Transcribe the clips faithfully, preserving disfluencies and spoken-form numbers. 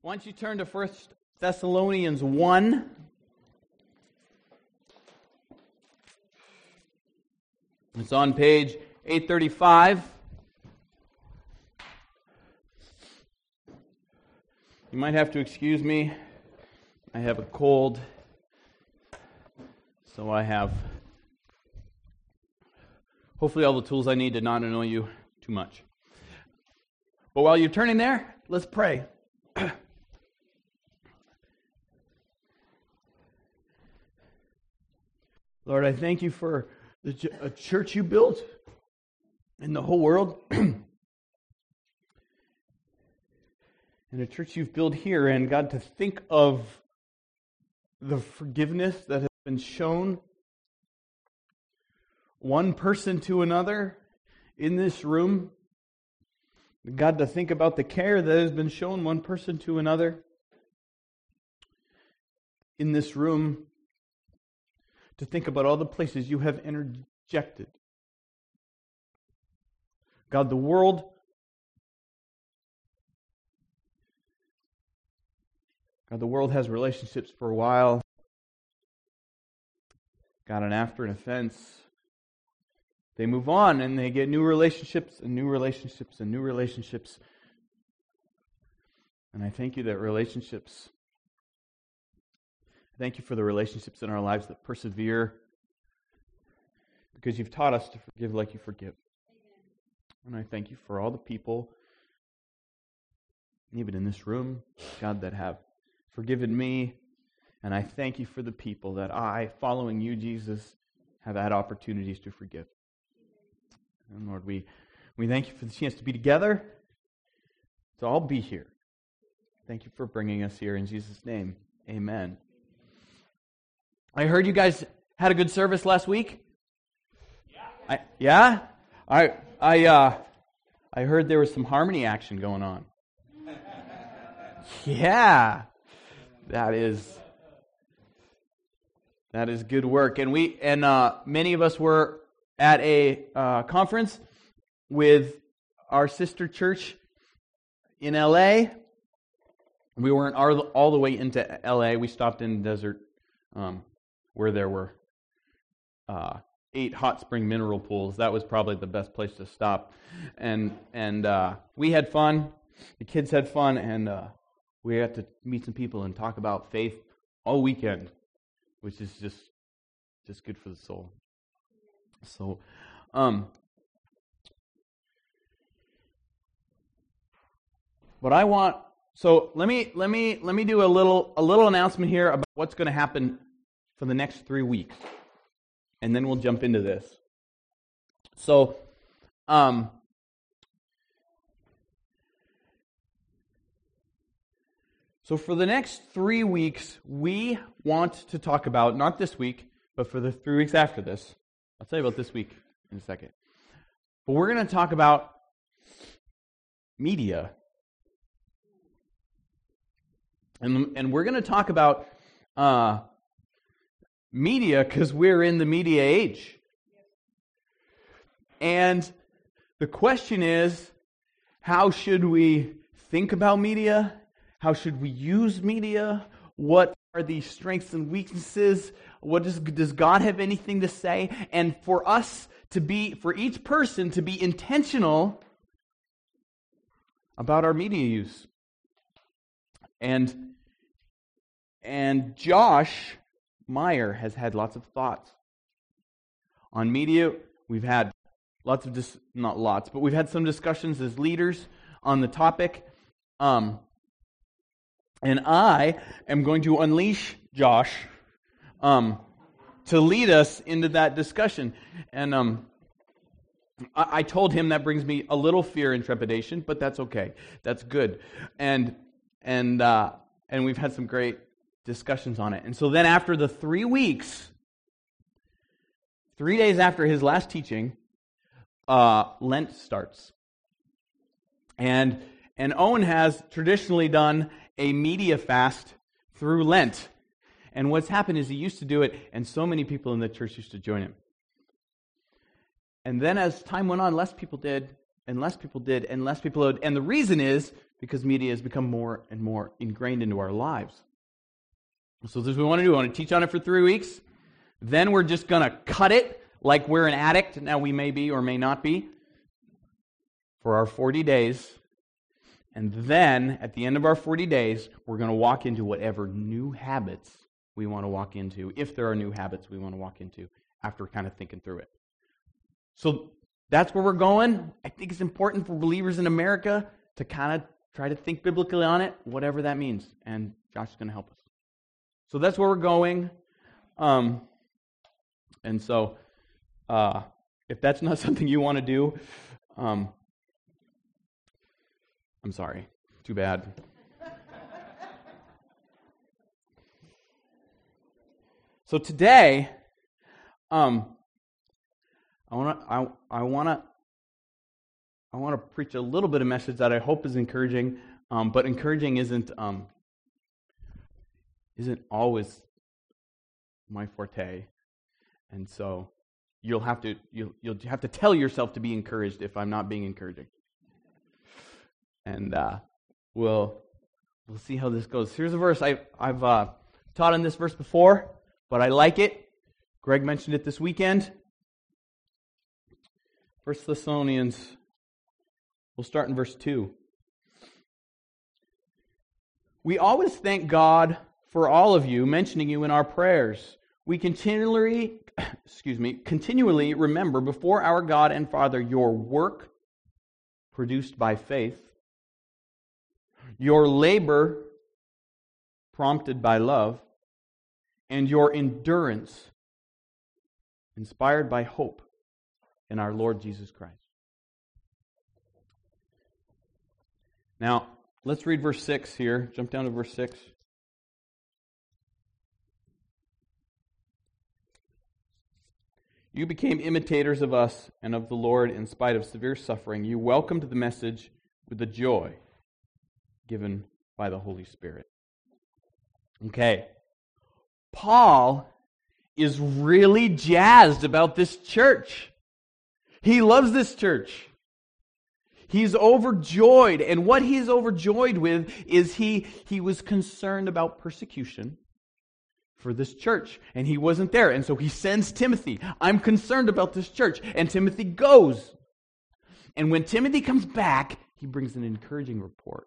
Why don't you turn to First Thessalonians one. It's on page eight thirty-five. You might have to excuse me. I have a cold, so I have hopefully all the tools I need to not annoy you too much. But while you're turning there, let's pray. Lord, I thank you for the ch- a church you built in the whole world, and a church you've built here, and God, to think of the forgiveness that has been shown one person to another in this room. God, to think about the care that has been shown one person to another in this room. To think about all the places you have interjected. God, the world, God, the world has relationships for a while. God, and after an offense, they move on and they get new relationships and new relationships and new relationships. And I thank you that relationships Thank you for the relationships in our lives that persevere, because you've taught us to forgive like you forgive. And I thank you for all the people, even in this room, God, that have forgiven me. And I thank you for the people that I, following you, Jesus, have had opportunities to forgive. And Lord, we, we thank you for the chance to be together, to all be here. Thank you for bringing us here in Jesus' name. Amen. I heard you guys had a good service last week. Yeah. I, yeah? I I uh I heard there was some harmony action going on. Yeah. That is That is good work. And we and uh many of us were at a uh conference with our sister church in L A. We weren't all, all the way into L A. We stopped in Desert um where there were uh, eight hot spring mineral pools. That was probably the best place to stop. And and uh, we had fun. The kids had fun, and uh, we got to meet some people and talk about faith all weekend, which is just just good for the soul. So, um, what I want. So let me let me let me do a little a little announcement here about what's going to happen for the next three weeks. And then we'll jump into this. So, um, so for the next three weeks, we want to talk about, not this week, but for the three weeks after this. I'll tell you about this week in a second. But we're going to talk about media. And, and we're going to talk about uh, media because we're in the media age. And the question is, how should we think about media? How should we use media? What are the strengths and weaknesses? What does, does God have anything to say? And for us to be, for each person to be intentional about our media use. And, and Josh Meyer has had lots of thoughts on media. We've had lots of, dis- not lots, but we've had some discussions as leaders on the topic. Um, and I am going to unleash Josh um, to lead us into that discussion. And um, I-, I told him that brings me a little fear and trepidation, but that's okay. That's good. And and uh, and we've had some great discussions on it. And so then after the three weeks, three days after his last teaching, uh, Lent starts. And and Owen has traditionally done a media fast through Lent. And what's happened is he used to do it, and so many people in the church used to join him. And then as time went on, less people did, and less people did, and less people did. And the reason is because media has become more and more ingrained into our lives. So this is what we want to do. We want to teach on it for three weeks. Then we're just going to cut it like we're an addict. Now we may be or may not be for our forty days. And then at the end of our forty days, we're going to walk into whatever new habits we want to walk into, if there are new habits we want to walk into after kind of thinking through it. So that's where we're going. I think it's important for believers in America to kind of try to think biblically on it, whatever that means. And Josh is going to help us. So that's where we're going. Um, and so uh, if that's not something you want to do, um, I'm sorry. Too bad. So today, um, I want to I, I want to I want to preach a little bit of message that I hope is encouraging, um, but encouraging isn't um, isn't always my forte, and so you'll have to you'll you'll have to tell yourself to be encouraged if I'm not being encouraging, and uh, we'll we'll see how this goes. Here's a verse I I've uh, taught on this verse before, but I like it. Greg mentioned it this weekend. First Thessalonians, we'll start in verse two. We always thank God for all of you, mentioning you in our prayers. We continually, excuse me, continually remember before our God and Father your work produced by faith, your labor prompted by love, and your endurance inspired by hope in our Lord Jesus Christ. Now, let's read verse six here. Jump down to verse six. You became imitators of us and of the Lord in spite of severe suffering. You welcomed the message with the joy given by the Holy Spirit. Okay. Paul is really jazzed about this church. He loves this church. He's overjoyed. And what he's overjoyed with is he, he was concerned about persecution for this church. And he wasn't there. And so he sends Timothy. I'm concerned about this church. And Timothy goes. And when Timothy comes back, he brings an encouraging report.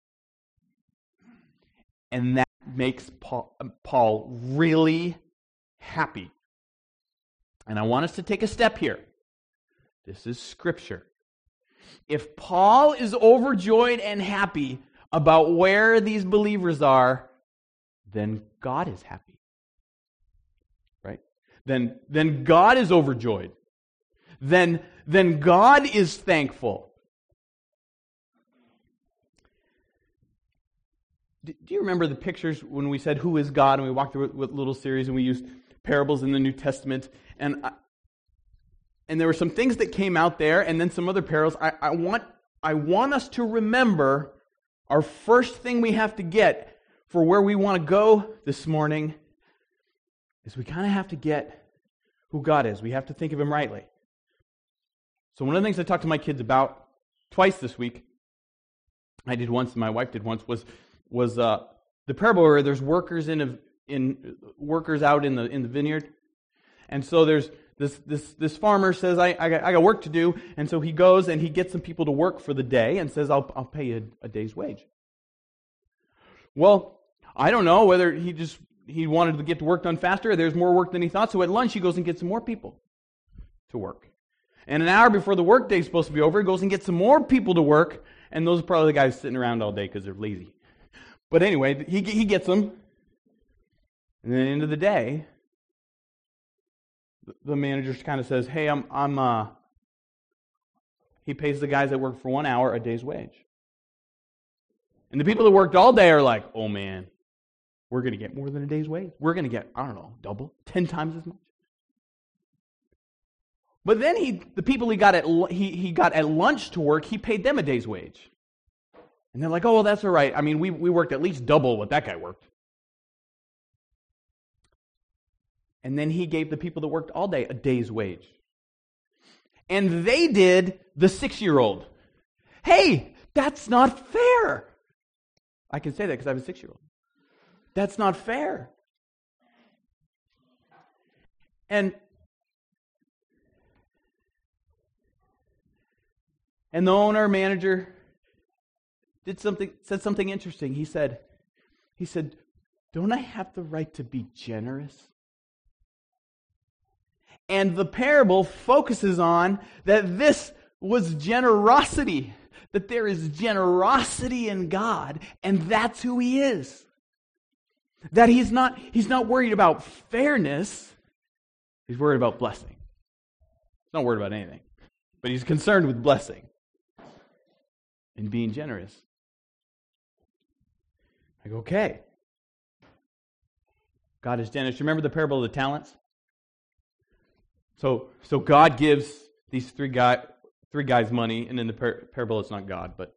And that makes Paul, Paul really happy. And I want us to take a step here. This is Scripture. If Paul is overjoyed and happy about where these believers are, then God is happy. Right? Then, then God is overjoyed. Then, then God is thankful. Do you remember the pictures when we said, who is God? And we walked through a little series and we used parables in the New Testament. And I, And there were some things that came out there, and then some other parables. I, I want I want us to remember our first thing we have to get for where we want to go this morning is we kind of have to get who God is. We have to think of Him rightly. So one of the things I talked to my kids about twice this week, I did once and my wife did once, was was uh, the parable where there's workers in a, in workers out in the in the vineyard, and so there's This this this farmer says, I, I, got, I got work to do, and so he goes and he gets some people to work for the day and says, I'll I'll pay you a, a day's wage. Well, I don't know whether he just he wanted to get the work done faster, or there's more work than he thought, so at lunch he goes and gets some more people to work. And an hour before the work day is supposed to be over, he goes and gets some more people to work, and those are probably the guys sitting around all day because they're lazy. But anyway, he he gets them, and then at the end of the day, the manager kind of says, hey, I'm, I'm, uh, he pays the guys that work for one hour a day's wage. And the people that worked all day are like, oh man, we're going to get more than a day's wage. We're going to get, I don't know, double, ten times as much. But then he, the people he got at, he, he got at lunch to work, he paid them a day's wage. And they're like, oh, well, that's all right. I mean, we, we worked at least double what that guy worked. And then he gave the people that worked all day a day's wage. And they did the six-year-old. Hey, that's not fair. I can say that because I have a six-year-old. That's not fair. And and the owner, manager, did something, said something interesting. He said, he said, don't I have the right to be generous? And the parable focuses on that this was generosity, that there is generosity in God, and that's who He is. That He's not, He's not worried about fairness, He's worried about blessing. He's not worried about anything, but He's concerned with blessing and being generous. Like, okay. God is generous. You remember the parable of the talents? So, so God gives these three guy, three guys money, and in the par- parable it's not God, but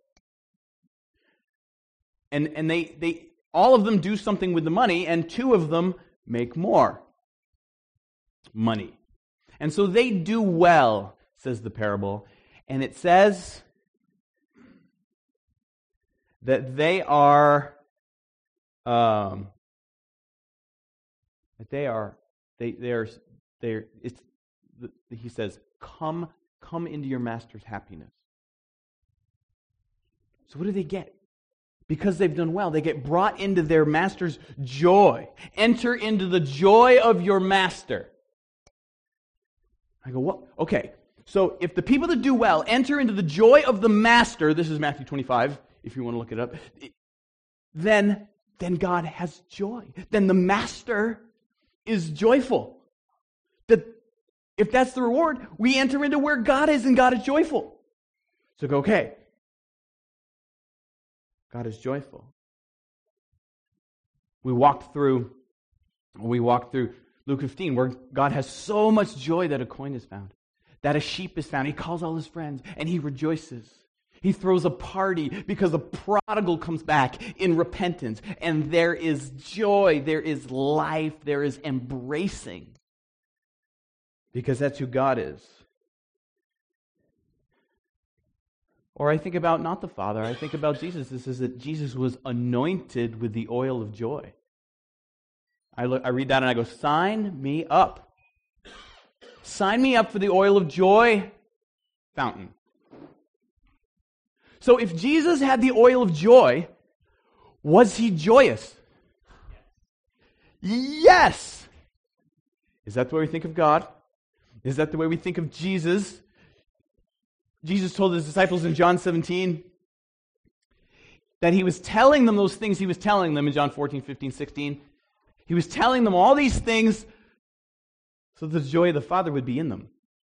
and and they they all of them do something with the money, and two of them make more money, and so they do well, says the parable, and it says that they are um that they are they they are they it's. He says, come, come into your master's happiness. So what do they get? Because they've done well, they get brought into their master's joy. Enter into the joy of your master. I go, what? Okay, so if the people that do well enter into the joy of the master, this is Matthew twenty-five, if you want to look it up, then, then God has joy. Then the master is joyful. That if that's the reward, we enter into where God is, and God is joyful. So go, okay. God is joyful. We walked through, we walked through Luke fifteen, where God has so much joy that a coin is found, that a sheep is found. He calls all his friends, and he rejoices. He throws a party because a prodigal comes back in repentance, and there is joy, there is life, there is embracing. Because that's who God is. Or I think about not the Father, I think about Jesus. This is that Jesus was anointed with the oil of joy. I look, I read that and I go, sign me up. Sign me up for the oil of joy fountain. So if Jesus had the oil of joy, was he joyous? Yes. Is that the way we think of God? Is that the way we think of Jesus? Jesus told his disciples in John seventeen that he was telling them those things he was telling them in John fourteen, fifteen, sixteen. He was telling them all these things so that the joy of the Father would be in them.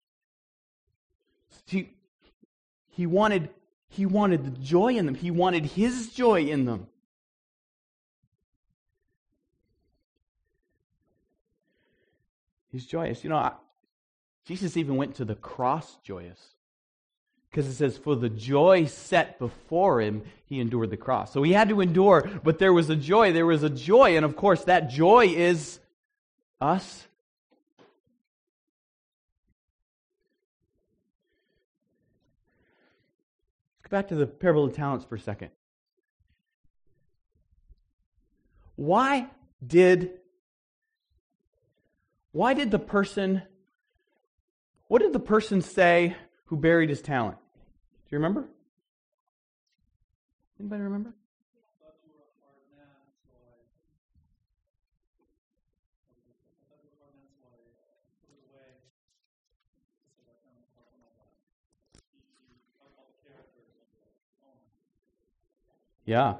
He, he, wanted, he wanted the joy in them. He wanted his joy in them. He's joyous. You know, I, Jesus even went to the cross joyous. Because it says, for the joy set before him, he endured the cross. So he had to endure, but there was a joy. There was a joy, and of course that joy is us. Let's go back to the parable of talents for a second. Why did, why did the person... What did the person say who buried his talent? Do you remember? Anybody remember? Yeah.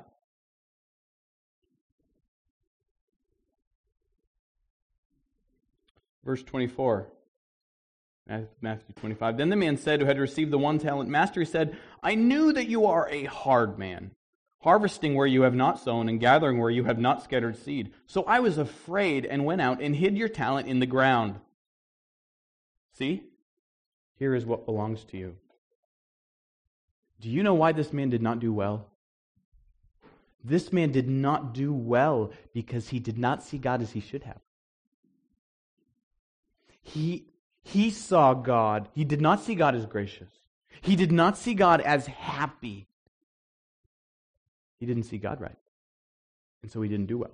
Verse twenty-four. Matthew twenty-five. Then the man said, who had received the one talent, Master, he said, I knew that you are a hard man, harvesting where you have not sown and gathering where you have not scattered seed. So I was afraid and went out and hid your talent in the ground. See, here is what belongs to you. Do you know why this man did not do well? This man did not do well because he did not see God as he should have. He He saw God. He did not see God as gracious. He did not see God as happy. He didn't see God right. And so he didn't do well.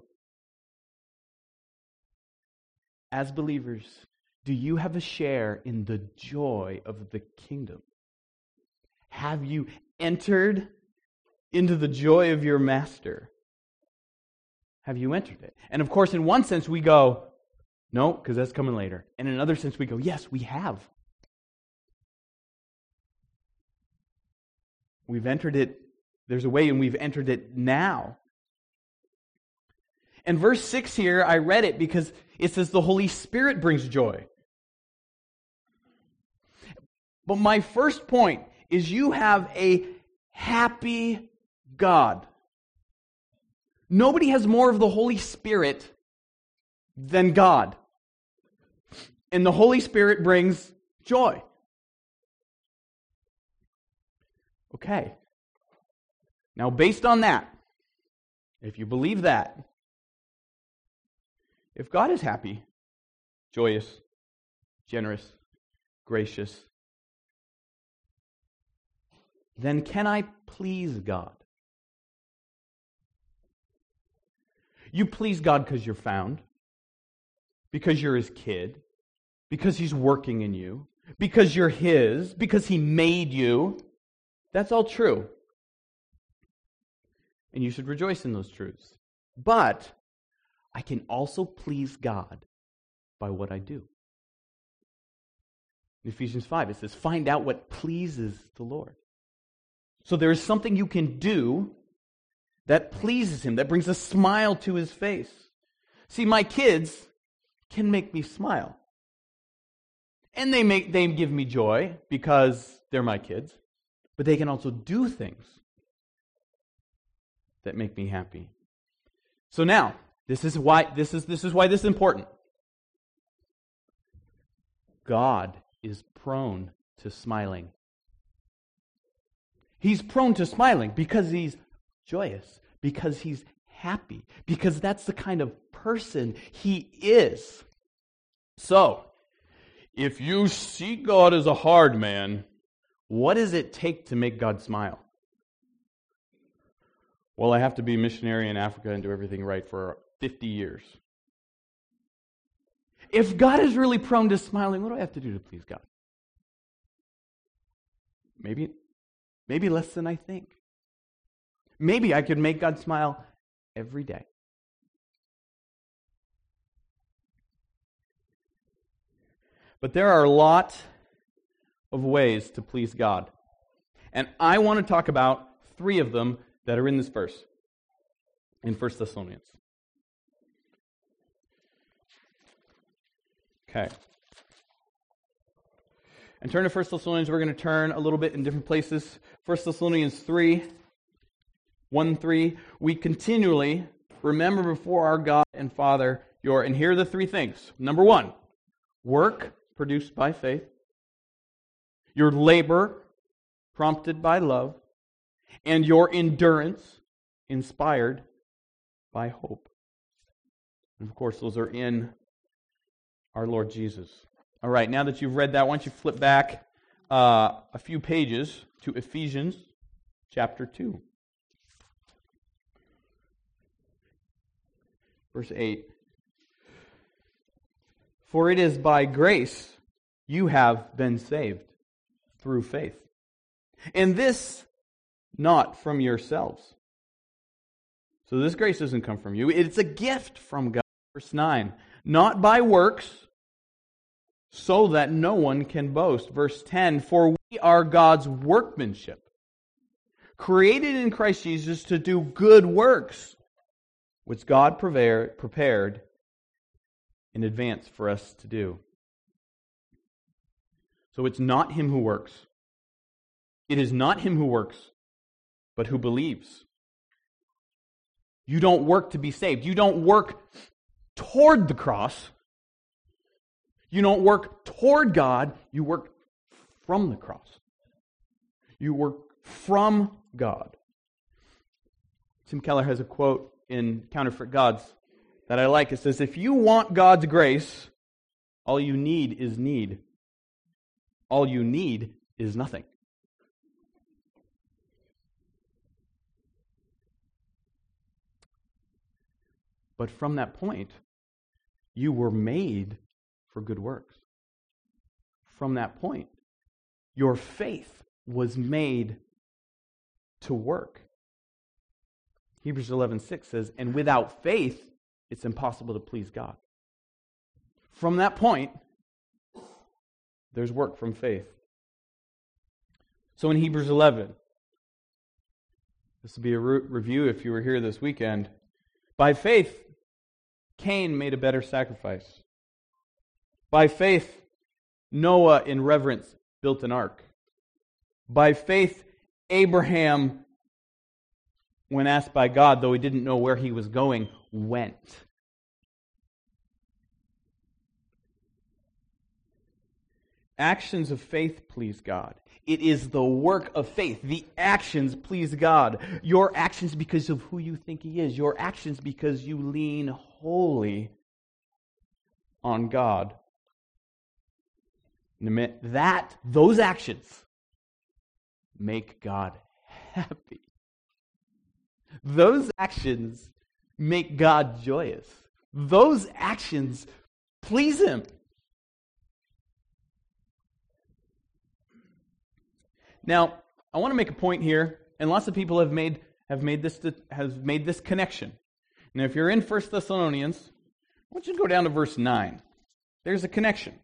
As believers, do you have a share in the joy of the kingdom? Have you entered into the joy of your master? Have you entered it? And of course, in one sense, we go, no, because that's coming later. And in another sense, we go, yes, we have. We've entered it. There's a way, and we've entered it now. And verse six here, I read it because it says the Holy Spirit brings joy. But my first point is you have a happy God. Nobody has more of the Holy Spirit than God. And the Holy Spirit brings joy. Okay. Now, based on that, if you believe that, if God is happy, joyous, generous, gracious, then can I please God? You please God because you're found, because you're His kid, because He's working in you, because you're His, because He made you. That's all true. And you should rejoice in those truths. But I can also please God by what I do. In Ephesians five, it says, find out what pleases the Lord. So there is something you can do that pleases Him, that brings a smile to His face. See, my kids can make me smile. And they make they give me joy because they're my kids. But they can also do things that make me happy. So now, this is why this is this is why this is important. God is prone to smiling. He's prone to smiling because He's joyous, because He's happy, because that's the kind of person He is. So, if you see God as a hard man, what does it take to make God smile? Well, I have to be a missionary in Africa and do everything right for fifty years. If God is really prone to smiling, what do I have to do to please God? Maybe, maybe less than I think. Maybe I could make God smile every day. But there are a lot of ways to please God. And I want to talk about three of them that are in this verse, in First Thessalonians. Okay. And turn to First Thessalonians. We're going to turn a little bit in different places. First Thessalonians three, one, three. We continually remember before our God and Father your, and here are the three things. Number one, work produced by faith. Your labor prompted by love. And your endurance inspired by hope. And of course, those are in our Lord Jesus. All right, now that you've read that, why don't you flip back uh, a few pages to Ephesians chapter two. Verse eight. For it is by grace you have been saved through faith. And this not from yourselves. So this grace doesn't come from you. It's a gift from God. Verse nine. Not by works, so that no one can boast. Verse ten. For we are God's workmanship, created in Christ Jesus to do good works, which God prepared in advance for us to do. So it's not him who works. It is not him who works, but who believes. You don't work to be saved. You don't work toward the cross. You don't work toward God. You work from the cross. You work from God. Tim Keller has a quote in Counterfeit Gods that I like. It says, if you want God's grace, all you need is need. All you need is nothing. But from that point, you were made for good works. From that point, your faith was made to work. Hebrews eleven six says, and without faith, it's impossible to please God. From that point, there's work from faith. So in Hebrews eleven, this will be a re- review if you were here this weekend. By faith, Cain made a better sacrifice. By faith, Noah in reverence built an ark. By faith, Abraham, when asked by God, though he didn't know where he was going, went. Actions of faith please God. It is the work of faith. The actions please God. Your actions because of who you think He is. Your actions because you lean wholly on God. That, those actions make God happy. Those actions make God joyous. Those actions please Him. Now, I want to make a point here, and lots of people have made have made this have made this connection. Now, if you're in First Thessalonians, I want you to go down to verse nine. There's a connection.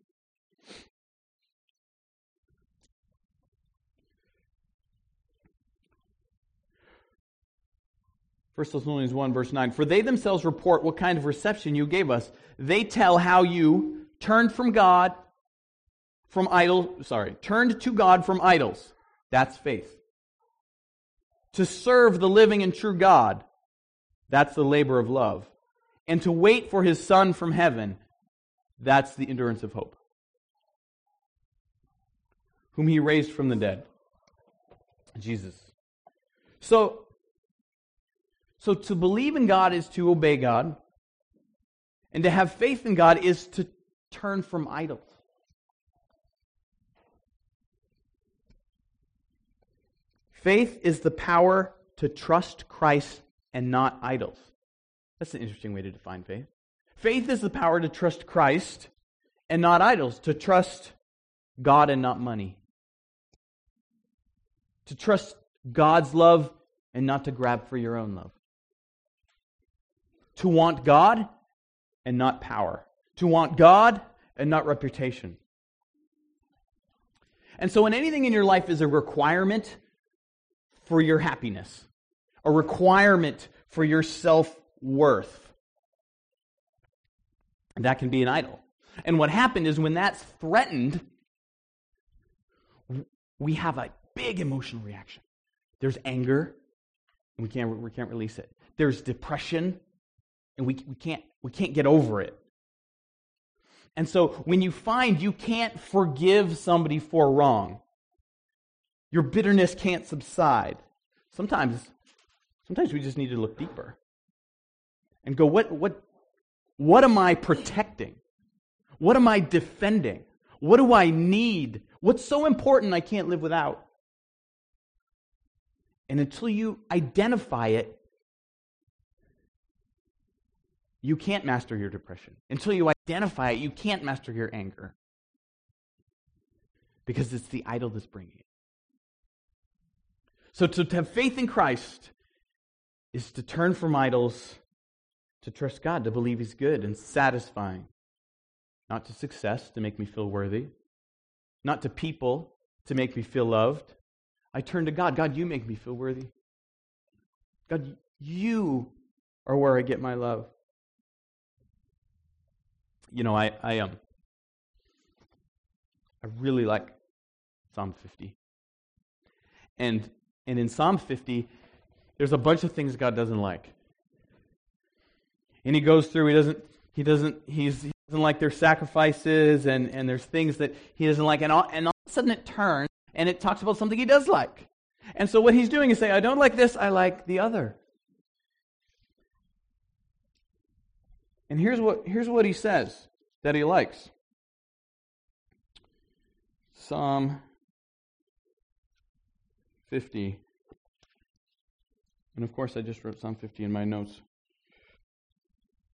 First Thessalonians one, verse nine. For they themselves report what kind of reception you gave us. They tell how you turned from God, from idol, sorry, turned to God from idols. That's faith. To serve the living and true God, that's the labor of love. And to wait for His Son from heaven, that's the endurance of hope. Whom He raised from the dead. Jesus. So, so to believe in God is to obey God. And to have faith in God is to turn from idols. Faith is the power to trust Christ and not idols. That's an interesting way to define faith. Faith is the power to trust Christ and not idols. To trust God and not money. To trust God's love and not to grab for your own love. To want God and not power. To want God and not reputation. And so when anything in your life is a requirement for your happiness, a requirement for your self-worth, that can be an idol. And what happened is when that's threatened, we have a big emotional reaction. There's anger, and we can't we can't release it. There's depression, and we we can't we can't get over it. And so when you find you can't forgive somebody for wrong, your bitterness can't subside. Sometimes, sometimes we just need to look deeper and go, what, what, what am I protecting? What am I defending? What do I need? What's so important I can't live without? And until you identify it, you can't master your depression. Until you identify it, you can't master your anger. Because it's the idol that's bringing it. So to have faith in Christ is to turn from idols, to trust God, to believe He's good and satisfying. Not to success, to make me feel worthy. Not to people, to make me feel loved. I turn to God. God, you make me feel worthy. God, you are where I get my love. You know, I I um I really like Psalm fifty. And and in Psalm fifty, there's a bunch of things God doesn't like. And he goes through, he doesn't he doesn't he's he doesn't like their sacrifices, and, and there's things that he doesn't like, and all, and all of a sudden it turns and it talks about something he does like. And so what he's doing is saying, I don't like this, I like the other. And here's what here's what he says that he likes. Psalm fifty. And of course I just wrote Psalm fifty in my notes.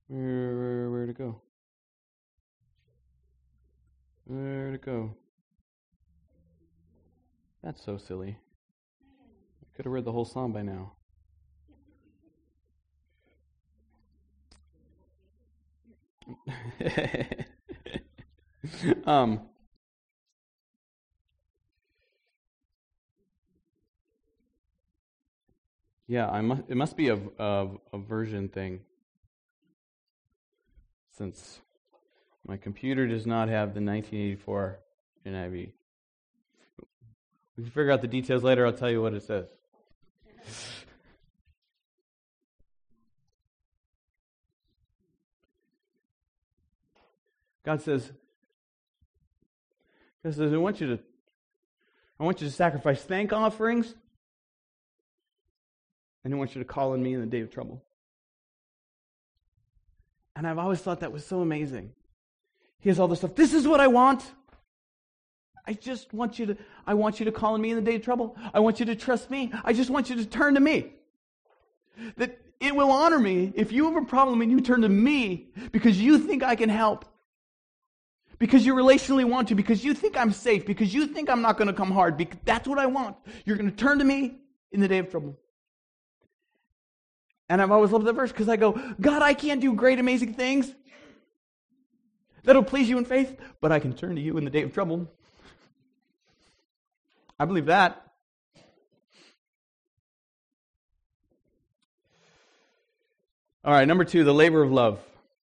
Where, where, where'd it go? Where'd it go? That's so silly. I could have read the whole psalm by now. um, yeah, I must. It must be a, a a version thing, since my computer does not have the nineteen eighty-four N I V. We can figure out the details later. I'll tell you what it says. God says, God says, I want you to, I want you to sacrifice thank offerings, and I want you to call on me in the day of trouble. And I've always thought that was so amazing. He has all this stuff. This is what I want. I just want you to, I want you to call on me in the day of trouble. I want you to trust me. I just want you to turn to me. That it will honor me if you have a problem and you turn to me because you think I can help. Because you relationally want to, because you think I'm safe, because you think I'm not going to come hard, because that's what I want. You're going to turn to me in the day of trouble. And I've always loved that verse because I go, God, I can't do great, amazing things that'll please you in faith, but I can turn to you in the day of trouble. I believe that. All right, number two, the labor of love.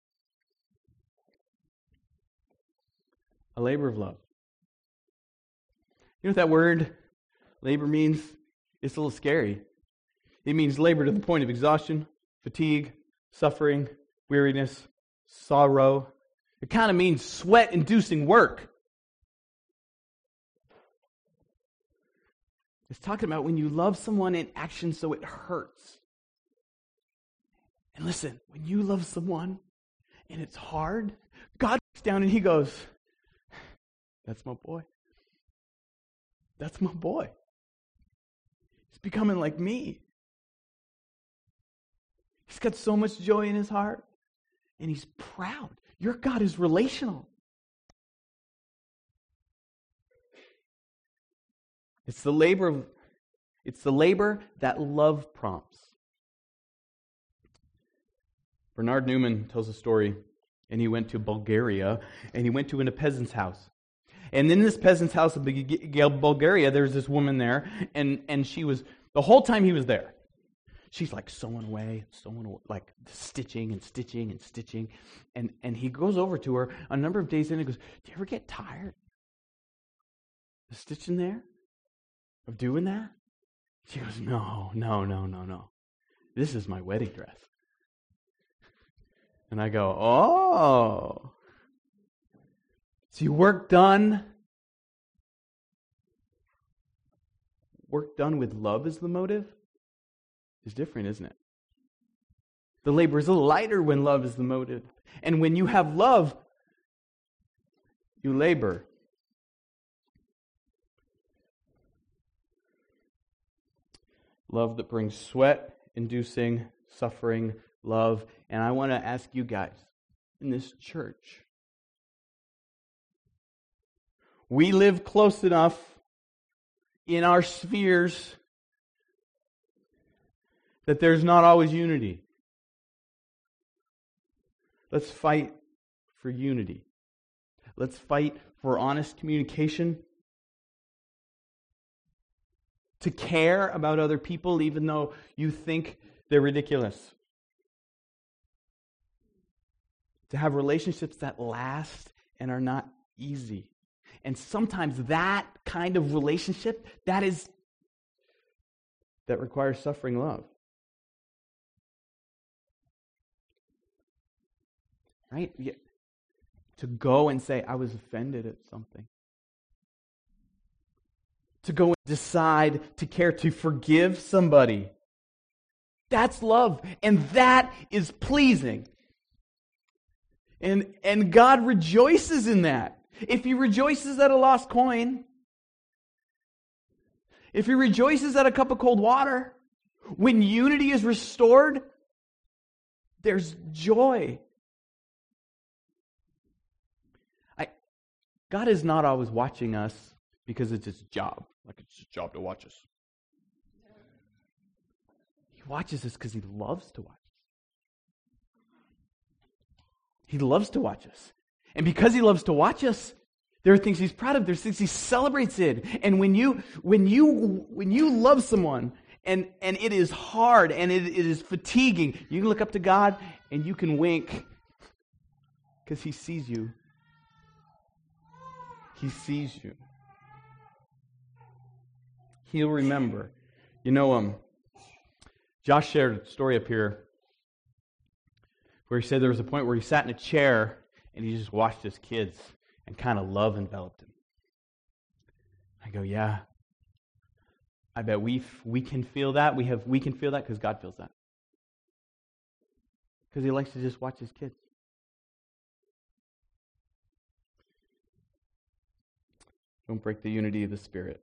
A labor of love. You know what that word labor means? It's a little scary. It means labor to the point of exhaustion, fatigue, suffering, weariness, sorrow. It kind of means sweat-inducing work. It's talking about when you love someone in action so it hurts. And listen, when you love someone and it's hard, God looks down and He goes, that's my boy. That's my boy. He's becoming like me. He's got so much joy in his heart. And he's proud. Your God is relational. It's the labor of, it's the labor that love prompts. Bernard Newman tells a story, and he went to Bulgaria, and he went to a peasant's house. And in this peasant's house of Bulgaria, there was this woman there, and, and she was, the whole time he was there, she's like sewing away, sewing away, like stitching and stitching and stitching. And, and he goes over to her a number of days in and goes, do you ever get tired of stitching there? Of doing that? She goes, no, no, no, no, no. This is my wedding dress. And I go, oh. See, work done, work done with love as the motive is different, isn't it? The labor is a little lighter when love is the motive. And when you have love, you labor. Love that brings sweat, inducing, suffering, love. And I want to ask you guys, in this church, we live close enough in our spheres that there's not always unity. Let's fight for unity. Let's fight for honest communication. To care about other people even though you think they're ridiculous. To have relationships that last and are not easy. And sometimes that kind of relationship, that is, that requires suffering love. Right? Yeah. To go and say, I was offended at something. To go and decide to care, to forgive somebody. That's love. And that is pleasing. And, and God rejoices in that. If He rejoices at a lost coin, if He rejoices at a cup of cold water, when unity is restored, there's joy God is not always watching us because it's his job. Like it's his job to watch us. He watches us because he loves to watch us. He loves to watch us. And because he loves to watch us, there are things he's proud of. There's things he celebrates in. And when you when you when you love someone and, and it is hard and it, it is fatiguing, you can look up to God and you can wink because he sees you. He sees you. He'll remember. You know, um, Josh shared a story up here where he said there was a point where he sat in a chair and he just watched his kids and kind of love enveloped him. I go, yeah. I bet we we can feel that. We have we can feel that because God feels that. Because he likes to just watch his kids. Don't break the unity of the Spirit.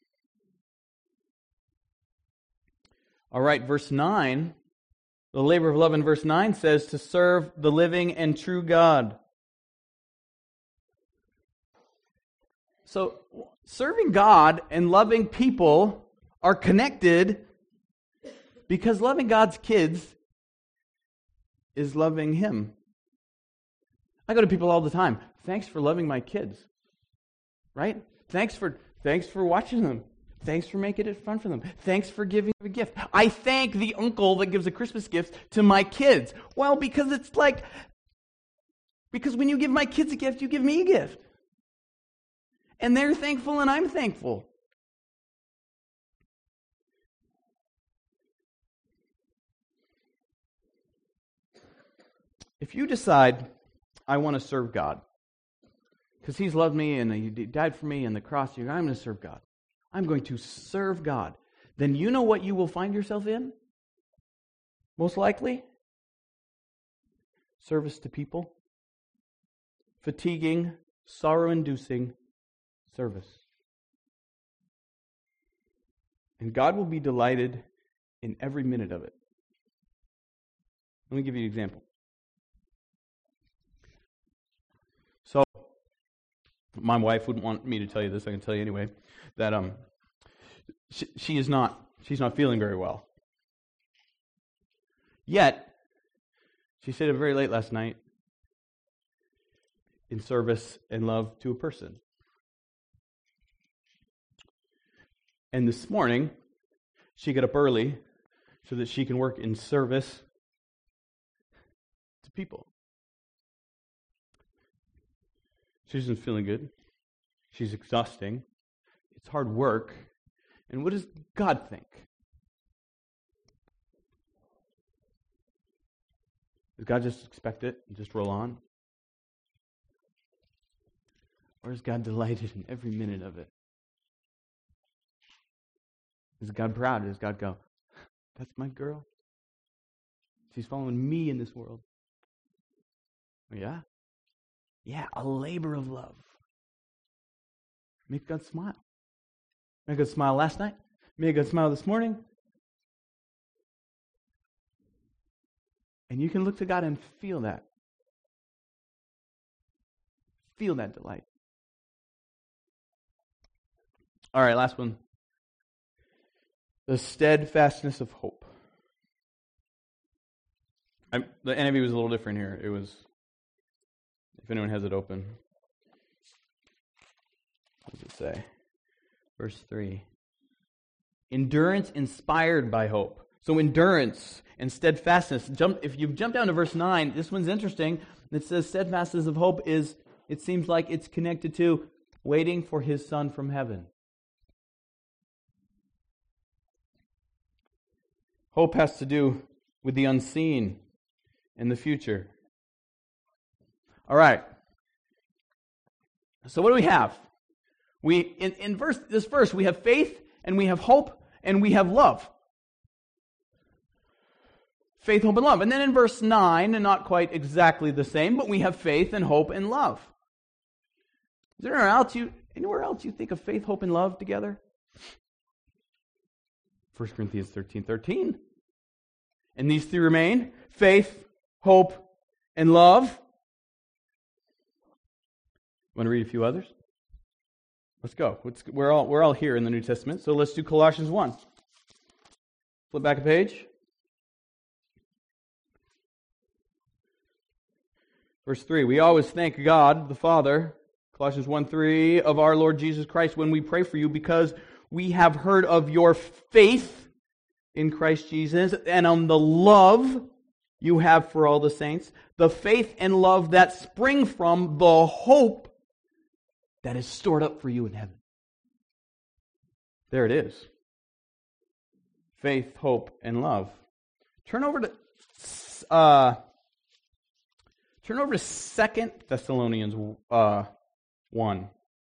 All right, verse nine. The labor of love in verse nine says to serve the living and true God. So, serving God and loving people are connected because loving God's kids is loving Him. I go to people all the time. Thanks for loving my kids. Right? Thanks for thanks for watching them. Thanks for making it fun for them. Thanks for giving them a gift. I thank the uncle that gives a Christmas gift to my kids. Well, because it's like, because when you give my kids a gift, you give me a gift. And they're thankful and I'm thankful. If you decide, I want to serve God, because He's loved me and He died for me and the cross, I'm going to serve God. I'm going to serve God. Then you know what you will find yourself in? Most likely? Service to people. Fatiguing, sorrow-inducing service. And God will be delighted in every minute of it. Let me give you an example. So, my wife wouldn't want me to tell you this, I can tell you anyway, that um, she, she is not, she's not feeling very well. Yet, she stayed up very late last night in service and love to a person. And this morning, she got up early so that she can work in service to people. She isn't feeling good. She's exhausting. It's hard work. And what does God think? Does God just expect it and just roll on? Or is God delighted in every minute of it? Is God proud? Does God go, that's my girl? She's following me in this world. Oh, yeah? Yeah, a labor of love. Make God smile. Make God smile last night. Make God smile this morning. And you can look to God and feel that. Feel that delight. All right, last one. The steadfastness of hope. I'm, the N I V was a little different here. It was, if anyone has it open, what does it say? Verse three. Endurance inspired by hope. So endurance and steadfastness. Jump, if you jump down to verse nine, this one's interesting. It says steadfastness of hope is, it seems like it's connected to waiting for His Son from heaven. Hope has to do with the unseen and the future. All right. So what do we have? We in, in verse this verse we have faith and we have hope and we have love. Faith, hope, and love. And then in verse nine, and not quite exactly the same, but we have faith and hope and love. Is there anywhere else you anywhere else you think of faith, hope, and love together? First Corinthians thirteen thirteen. And these three remain: faith, hope, and love. Want to read a few others? Let's go. Let's, we're all we're all here in the New Testament, so let's do Colossians one. Flip back a page. Verse three, we always thank God, the Father, Colossians one three, of our Lord Jesus Christ when we pray for you, because we have heard of your faith in Christ Jesus and on the love you have for all the saints, the faith and love that spring from the hope that is stored up for you in heaven. There it is. Faith, hope, and love. Turn over to uh, turn over to Second Thessalonians uh, one.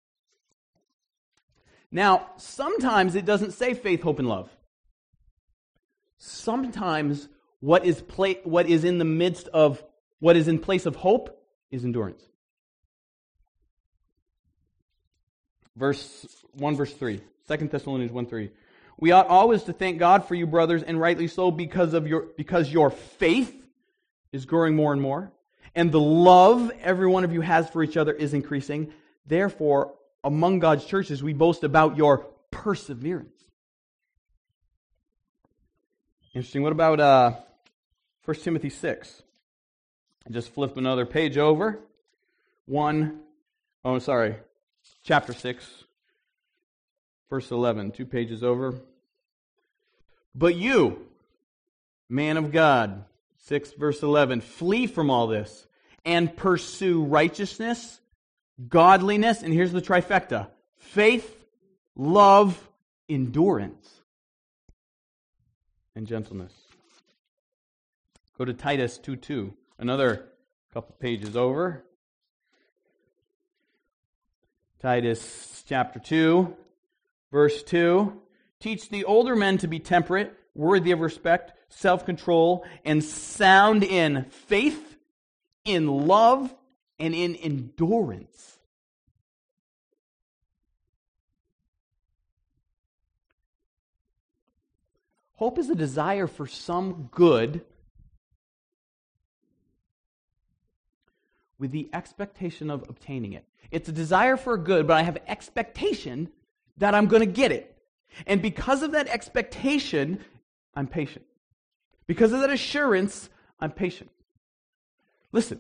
Now, sometimes it doesn't say faith, hope, and love. Sometimes what is pla- what is in the midst of what is in place of hope is endurance. Verse one, verse three. Second Thessalonians one three. We ought always to thank God for you, brothers, and rightly so, because of your because your faith is growing more and more, and the love every one of you has for each other is increasing. Therefore, among God's churches, we boast about your perseverance. Interesting. What about uh, First Timothy six? Just flip another page over. One, oh, sorry, chapter six. Verse eleven, two pages over. But you, man of God, six verse eleven, flee from all this and pursue righteousness, godliness, and here's the trifecta: faith, love, endurance, and gentleness. Go to Titus two two, another couple pages over. Titus chapter two. Verse two, teach the older men to be temperate, worthy of respect, self-control, and sound in faith, in love, and in endurance. Hope is a desire for some good with the expectation of obtaining it. It's a desire for a good, but I have expectation that I'm going to get it. And because of that expectation, I'm patient. Because of that assurance, I'm patient. Listen,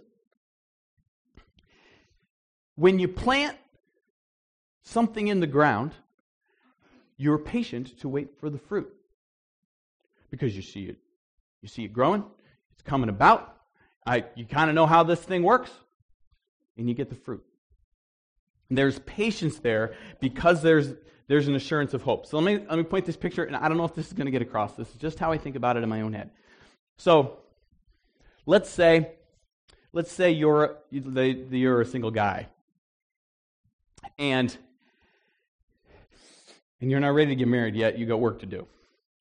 when you plant something in the ground, you're patient to wait for the fruit. Because you see it. You see it growing, it's coming about. I, you kind of know how this thing works, and you get the fruit. There's patience there because there's there's an assurance of hope. So let me let me point this picture, and I don't know if this is going to get across. This is just how I think about it in my own head. So let's say let's say you're you're a single guy, and and you're not ready to get married yet. You got work to do,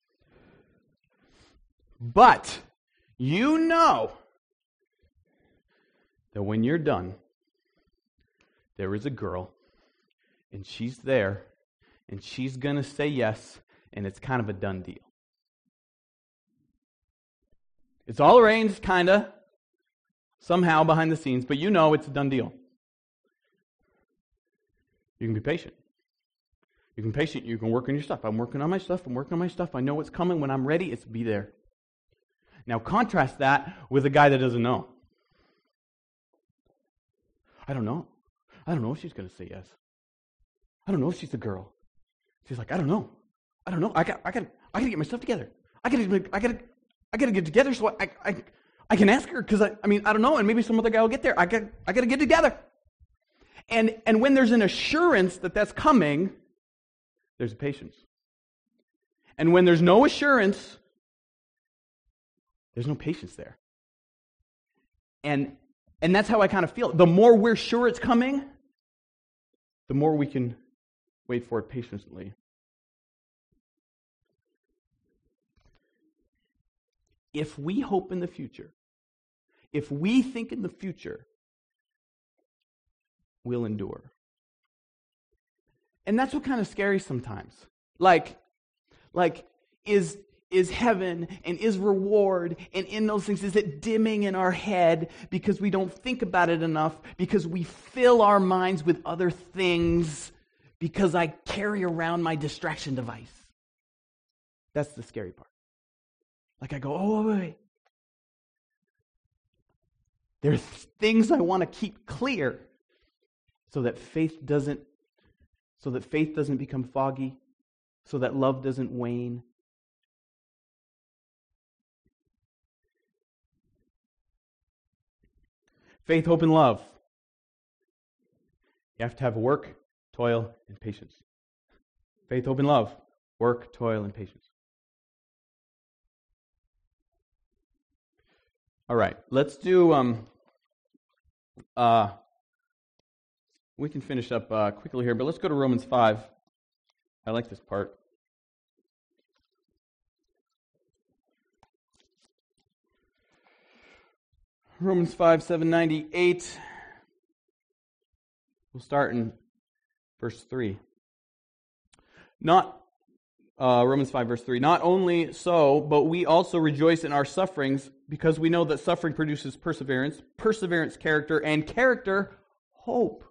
but you know that when you're done, there is a girl, and she's there, and she's going to say yes, and it's kind of a done deal. It's all arranged, kind of, somehow behind the scenes, but you know it's a done deal. You can be patient. You can be patient. You can work on your stuff. I'm working on my stuff. I'm working on my stuff. I know what's coming. When I'm ready, it's be there. Now contrast that with a guy that doesn't know. I don't know. I don't know if she's going to say yes. I don't know if she's the girl. She's like, I don't know. I don't know. I got, I got, I got to get my stuff together. I got to, I got to, I got to get together so I, I, I can ask her because I, I mean, I don't know, and maybe some other guy will get there. I got, I got to get together. And and when there's an assurance that that's coming, there's a patience. And when there's no assurance, there's no patience there. And and that's how I kind of feel. The more we're sure it's coming, the more we can wait for it patiently. If we hope in the future, if we think in the future, we'll endure. And that's what kind of scary sometimes. Like, like is is heaven and is reward, and in those things is it dimming in our head because we don't think about it enough, because we fill our minds with other things, because I carry around my distraction device. That's the scary part. Like I go, oh, wait, wait. There's things I want to keep clear so that faith doesn't, so that faith doesn't become foggy, so that love doesn't wane. Faith, hope, and love. You have to have work, toil, and patience. Faith, hope, and love. Work, toil, and patience. All right, let's do, um, uh, we can finish up uh, quickly here, but let's go to Romans five. I like this part. Romans five, seven ninety-eight. We'll start in verse three. Not, uh, Romans five, verse three. Not only so, but we also rejoice in our sufferings, because we know that suffering produces perseverance, perseverance, character, and character, hope.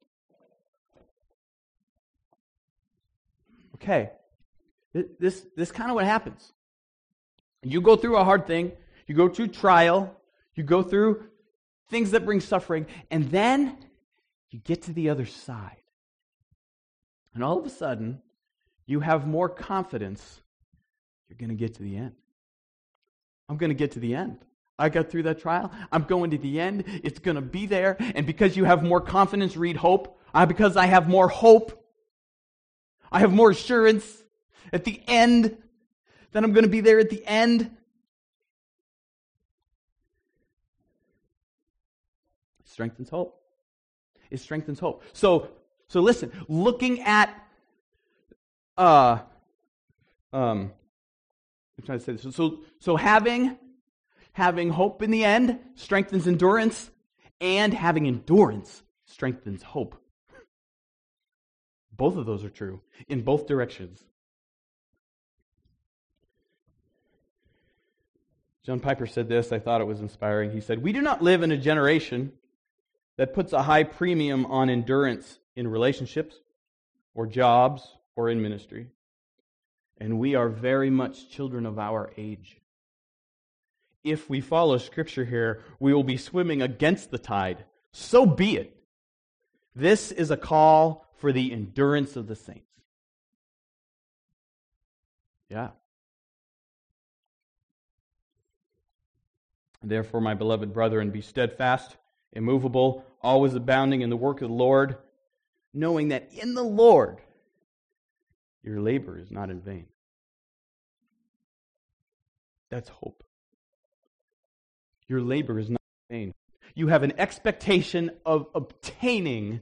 Okay. This, this kind of what happens. You go through a hard thing, you go through trial, you go through things that bring suffering, and then you get to the other side. And all of a sudden, you have more confidence you're going to get to the end. I'm going to get to the end. I got through that trial. I'm going to the end. It's going to be there. And because you have more confidence, read hope. Uh, because I have more hope, I have more assurance at the end that I'm going to be there at the end. It strengthens hope. It strengthens hope. So, so listen, looking at, uh, um, I'm trying to say this. So, so having, having hope in the end strengthens endurance, and having endurance strengthens hope. Both of those are true in both directions. John Piper said this. I thought it was inspiring. He said, "We do not live in a generation that puts a high premium on endurance in relationships or jobs or in ministry. And we are very much children of our age. If we follow Scripture here, we will be swimming against the tide. So be it. This is a call for the endurance of the saints." Yeah. "Therefore, my beloved brethren, be steadfast, immovable, always abounding in the work of the Lord, knowing that in the Lord your labor is not in vain." That's hope. Your labor is not in vain. You have an expectation of obtaining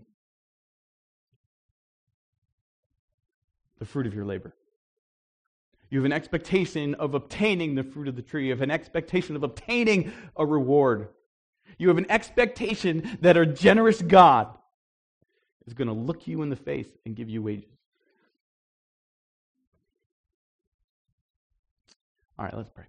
the fruit of your labor. You have an expectation of obtaining the fruit of the tree. You have an expectation of obtaining a reward. You have an expectation that our generous God is going to look you in the face and give you wages. All right, let's pray.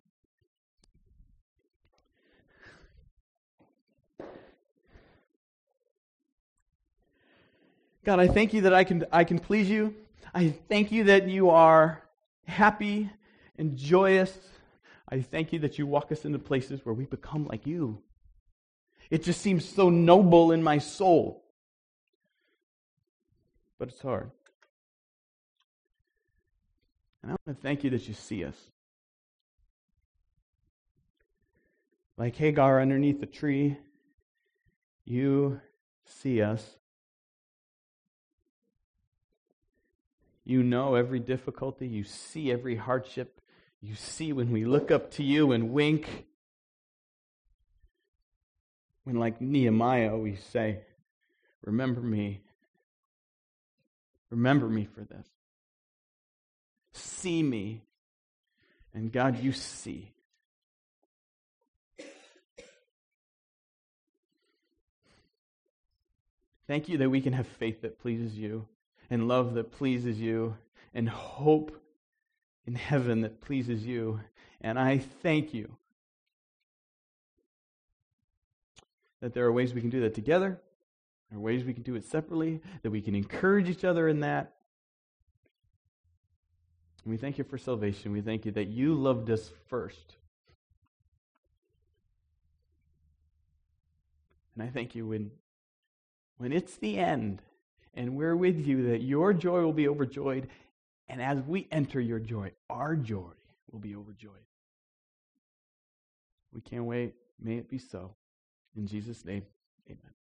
God, I thank you that I can I can please you. I thank you that you are happy and joyous. I thank you that you walk us into places where we become like you. It just seems so noble in my soul. But it's hard. And I want to thank you that you see us. Like Hagar underneath the tree, you see us. You know every difficulty. You see every hardship. You see when we look up to you and wink. When, like Nehemiah, we say, "Remember me. Remember me for this. See me." And God, you see. Thank you that we can have faith that pleases you, and love that pleases you, and hope in heaven that pleases you. And I thank you that there are ways we can do that together. There are ways we can do it separately, that we can encourage each other in that. And we thank you for salvation. We thank you that you loved us first. And I thank you when, when it's the end and we're with you, that your joy will be overjoyed. And as we enter your joy, our joy will be overjoyed. We can't wait. May it be so. In Jesus' name, amen.